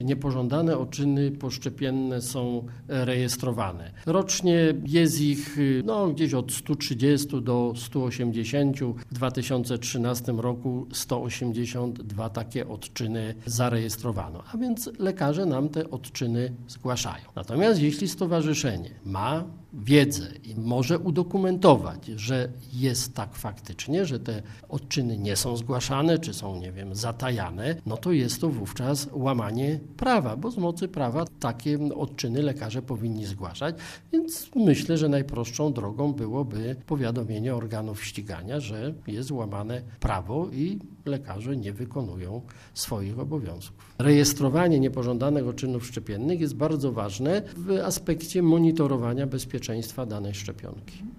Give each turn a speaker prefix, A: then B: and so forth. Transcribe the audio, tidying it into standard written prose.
A: Niepożądane odczyny poszczepienne są rejestrowane. Rocznie jest ich gdzieś od 130 do 180. W 2013 roku 182 takie odczyny zarejestrowano, a więc lekarze nam te odczyny zgłaszają. Natomiast jeśli stowarzyszenie ma wiedzę i może udokumentować, że jest tak faktycznie, że te odczyny nie są zgłaszane, czy są, zatajane, to jest to wówczas łamanie prawa, bo z mocy prawa takie odczyny lekarze powinni zgłaszać, więc myślę, że najprostszą drogą byłoby powiadomienie organów ścigania, że jest łamane prawo i lekarze nie wykonują swoich obowiązków. Rejestrowanie niepożądanych odczynów szczepiennych jest bardzo ważne w aspekcie monitorowania bezpieczeństwa danej szczepionki.